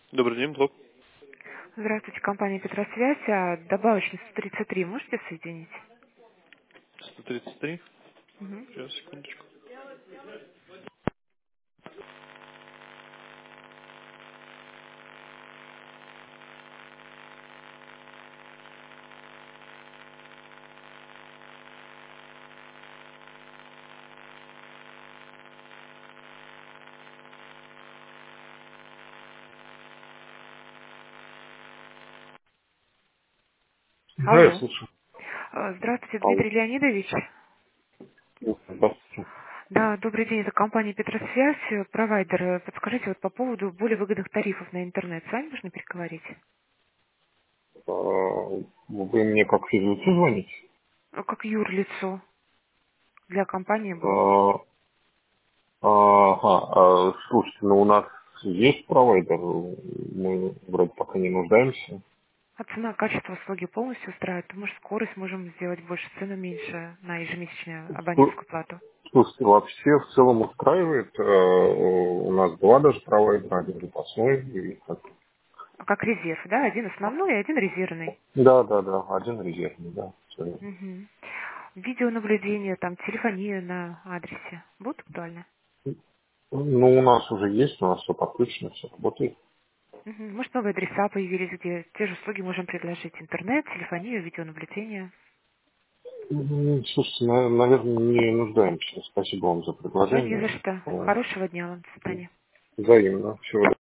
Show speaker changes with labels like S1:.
S1: Добрый день, блок.
S2: Здравствуйте, компания Петросвязь. Добавочный 133 можете соединить?
S1: 133.
S2: Мгм.
S1: Сейчас, секундочку.
S3: Да, я
S2: Алло.
S3: слушаю.
S2: Здравствуйте,
S3: Алло.
S2: Дмитрий Леонидович.
S3: Здравствуйте.
S2: Да, добрый день, это компания Петросвязь, провайдер. Подскажите вот по поводу более выгодных тарифов на интернет. С вами можно переговорить?
S3: Вы мне как физлицу звоните?
S2: Как юрлицо для компании был.
S3: А, Слушайте, ну у нас есть провайдер, мы вроде пока не нуждаемся.
S2: А цена, качество услуги полностью устраивает? Может, скорость можем сделать больше, цену меньше на ежемесячную абонентскую плату?
S3: Слушайте, вообще в целом устраивает. У нас два даже провайдера, один запасной. И
S2: Как резерв, да? Один основной и один резервный.
S3: да, да, да, один резервный, да. Всё верно.
S2: Мгм. Видеонаблюдение, там, телефония на адресе. Будут актуальны?
S3: Ну, у нас уже есть, у нас все подключено, все работает.
S2: Мгм. Может, новые адреса появились, где те же услуги можем предложить. Интернет, телефонию, видеонаблюдение.
S3: Слушайте, наверное, не нуждаемся. Спасибо вам за
S2: Да, не
S3: предложение.
S2: за что. Хорошего дня вам. До свидания.
S3: Взаимно. Всего